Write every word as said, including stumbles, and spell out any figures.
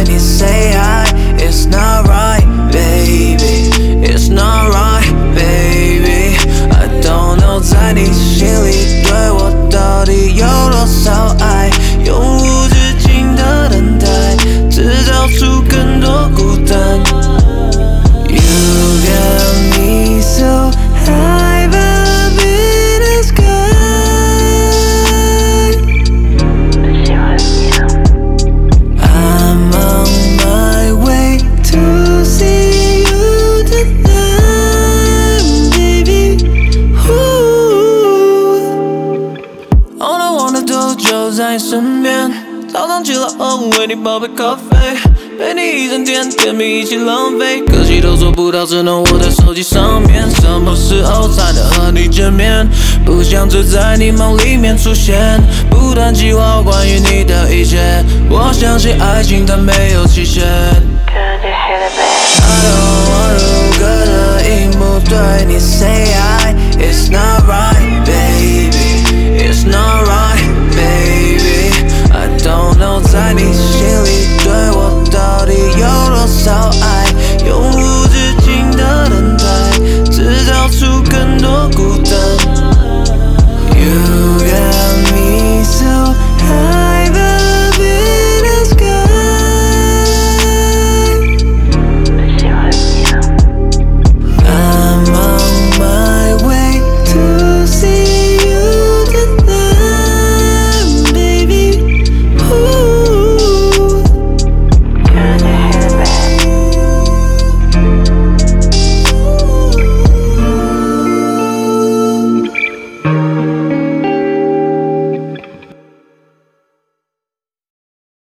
跟你 say hi. It's not right, baby. It's not right, baby. I don't know 在你心里对我到底有多少爱，永无止境的等待，制造出更多孤单。You got me so high up in the sky. I'm on my way to see you tonight, baby. All I wanna do 就在身边，早上起来后为你泡杯咖啡，陪你一整天，甜蜜一起浪费。可惜都做不到，只能握在手机上面。什么时候才能和你见面？不想只在你梦里面出现，不断计划关于你的一切。我相信爱情它没有期限。